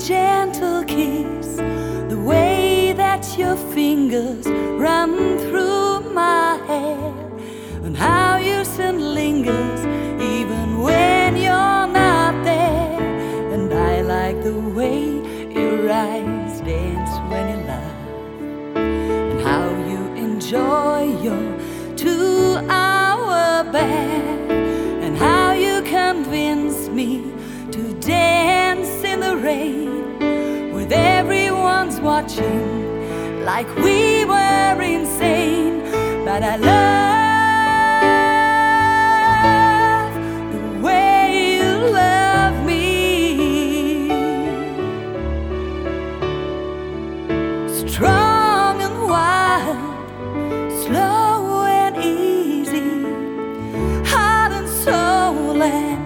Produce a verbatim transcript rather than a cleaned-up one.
gentle kiss, the way that your fingers run through my hair, and how your scent lingers even when you're not there. And I like the way your eyes dance when you laugh, and how you enjoy your two-hour bath, and how you convince me to dance in the rain with everyone's watching like we were insane. But I love the way you love me, strong and wild, slow and easy, heart and soul and